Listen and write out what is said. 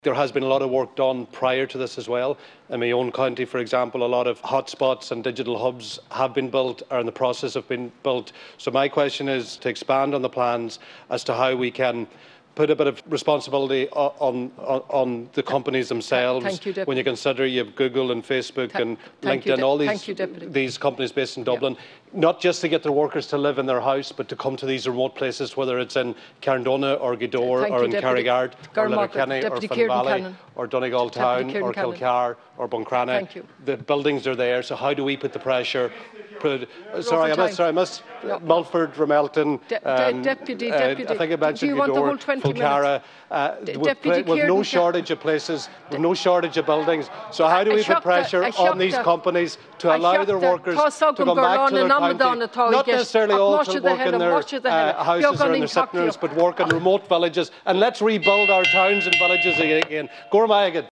There has been a lot of work done prior to this as well. In my own county, for example, a lot of hotspots and digital hubs have been built, or in the process of being built. So my question is to expand on the plans as to how we can put a bit of responsibility on the companies themselves. Thank you, Deputy. When you consider you have Google and Facebook and LinkedIn, all these companies based in Dublin, not just to get their workers to live in their house, but to come to these remote places, whether it's in Carndonagh or Gweedore or in Carrigard or Letterkenny or Finn Valley or Donegal Town or Kilcar or Buncrana. The buildings are there, so how do we put the pressure? Sorry, I missed Mulford, Ramelton, Deputy. I think I mentioned Gweedore, Fulcara. With no shortage of places, with no shortage of buildings. So how do we put pressure on these companies to allow their workers to come back to their county? Not necessarily all to work in their houses or in their sitting rooms, but work in remote villages. And let's rebuild our towns and villages again. Gormaigad.